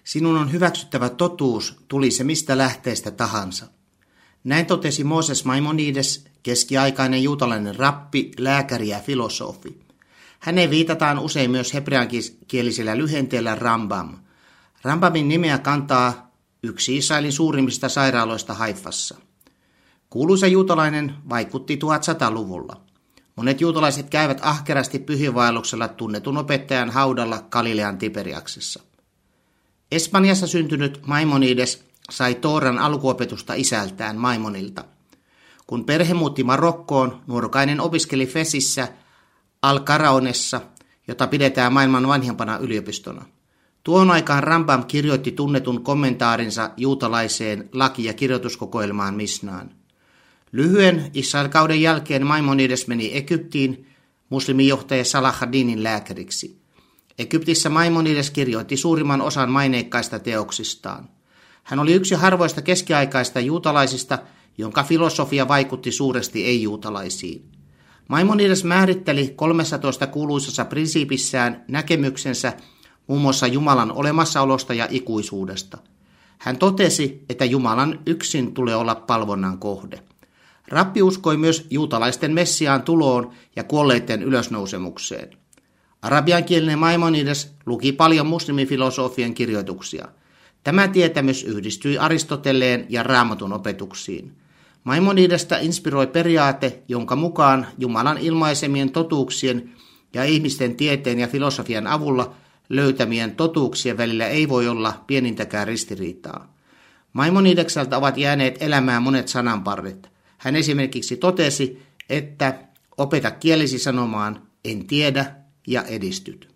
Sinun on hyväksyttävä totuus, tuli se mistä lähteestä tahansa. Näin totesi Mooses Maimonides, keskiaikainen juutalainen rappi, lääkäri ja filosofi. Häneen viitataan usein myös hebreankielisellä lyhenteellä Rambam. Rambamin nimeä kantaa yksi Israelin suurimmista sairaaloista Haifassa. Kuuluisa juutalainen vaikutti 1100-luvulla. Monet juutalaiset käyvät ahkerasti pyhiinvaelluksella tunnetun opettajan haudalla Galilean Tiberiaksessa. Espanjassa syntynyt Maimonides sai Tooran alkuopetusta isältään Maimonilta. Kun perhe muutti Marokkoon, nuorukainen opiskeli Fesissä Al-Karaonessa, jota pidetään maailman vanhimpana yliopistona. Tuohon aikaan Rambam kirjoitti tunnetun kommentaarinsa juutalaiseen laki- ja kirjoituskokoelmaan Misnaan. Lyhyen Israel-kauden jälkeen Maimonides meni Egyptiin muslimijohtaja Salah ad-Dinin lääkäriksi. Egyptissä Maimonides kirjoitti suurimman osan maineikkaista teoksistaan. Hän oli yksi harvoista keskiaikaista juutalaisista, jonka filosofia vaikutti suuresti ei-juutalaisiin. Maimonides määritteli 13 kuuluisassa prinsiipissään näkemyksensä muun muassa Jumalan olemassaolosta ja ikuisuudesta. Hän totesi, että Jumalan yksin tulee olla palvonnan kohde. Rappi uskoi myös juutalaisten Messiaan tuloon ja kuolleiden ylösnousemukseen. Arabiankielinen Maimonides luki paljon muslimifilosofien kirjoituksia. Tämä tietämys yhdistyi Aristoteleen ja Raamatun opetuksiin. Maimonidesta inspiroi periaate, jonka mukaan Jumalan ilmaisemien totuuksien ja ihmisten tieteen ja filosofian avulla löytämien totuuksien välillä ei voi olla pienintäkään ristiriitaa. Maimonidekselta ovat jääneet elämään monet sananparret. Hän esimerkiksi totesi, että opeta kielesi sanomaan en tiedä ja edistyt.